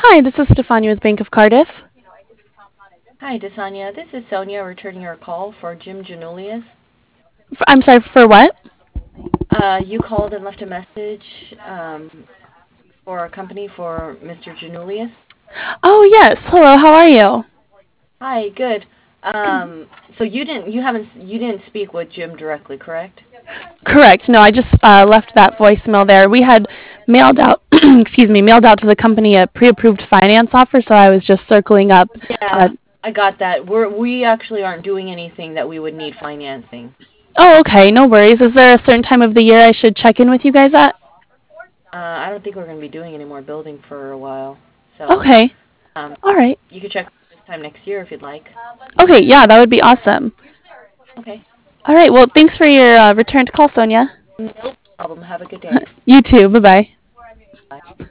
Hi, this is Stefania with Bank of Cardiff. Hi, Desanya. This is Sonia returning your call for Jim Janulius. I'm sorry, for what? You called and left a message for a company for Mr. Janulius. Oh, yes. Hello, how are you? Hi, good. So you didn't speak with Jim directly, correct? Correct. No, I just left that voicemail there. We had mailed out, excuse me, mailed out to the company a pre-approved finance offer, so I was just circling up. Uh, Yeah, I got that. We actually aren't doing anything that we would need financing. oh, okay, no worries. Is there a certain time of the year I should check in with you guys at? I don't think we're going to be doing any more building for a while. So, Okay, um, all right. you could check this time next year if you'd like. Okay, yeah, that would be awesome. Okay. All right, well, thanks for your returned call, Sonia. No problem. Have a good day. You too. Bye bye.